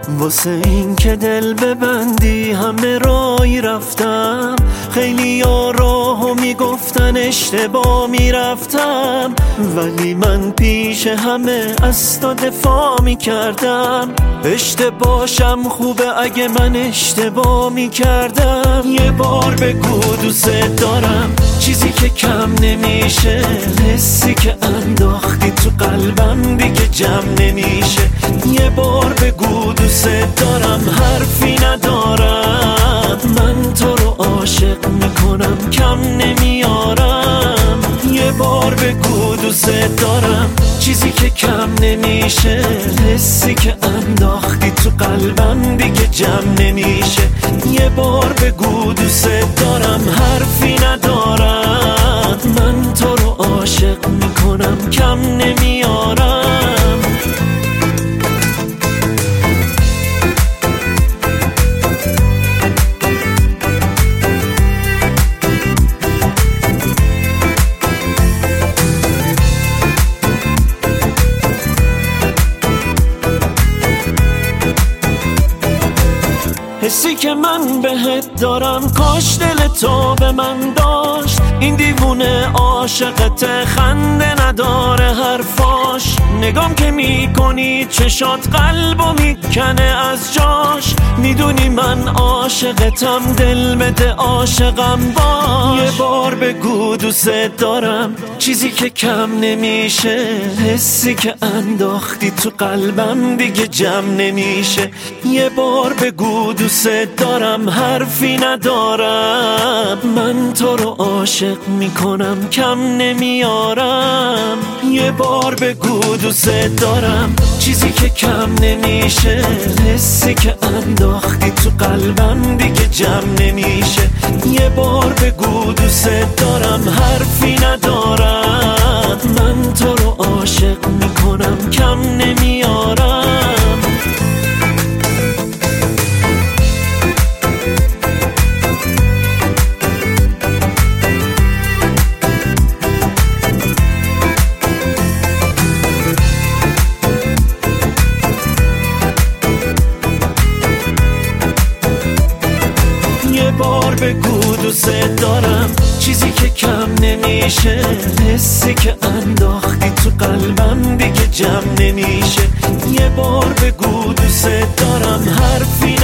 واسه این که دل ببندی همه رایی رفتم، خیلی ها راهو میگفتن اشتباه میرفتم، ولی من پیش همه از تو دفاع میکردم. اشتباهشم خوبه اگه من اشتباه میکردم. یه بار بگو دوست دارم، چیزی که کم نمیشه، حسی که انداختی تو قلبم دیگه جمع نمیشه. یه بار بگو دوست دارم، حرفی ندارم، من تو رو عاشق میکنم کم نمیارم. یه بار بگو دوست دارم، چیزی که کم نمیشه، حسی که انداختی تو قلبم دیگه جمع نمیشه. یه بار بگو دوست دارم، حرفی ندارم، من تو رو عاشق میکنم کم نمیارم. حسی که من بهت دارم کاش دل تو به من داشت. این دیوونه عاشقت، خنده نداره حرفاش. نگام که میکنی چشات قلبو میکنه از جاش. میدونی من عاشقتم، دل بده عاشقم باش. یه بار بگو دوست دارم، چیزی که کم نمیشه، حسی که انداختی تو قلبم دیگه جمع نمیشه. یه بار بگو دوست دارم، حرفی ندارم، من تو رو عاشق میکنم کم نمیارم. یه بار بگو دوست دارم، چیزی که کم نمیشه، حسی که انداختی تو قلبم دیگه جمع نمیشه. یه بار بگو دوست دارم، حرفی ندارم، من تو رو عاشق میکنم کم نمیارم. یه بار بگو دوست دارم، چیزی که کم نمیشه، حسی که انداختی تو قلبم دیگه جمع نمیشه. یه بار بگو دوست دارم، حرفی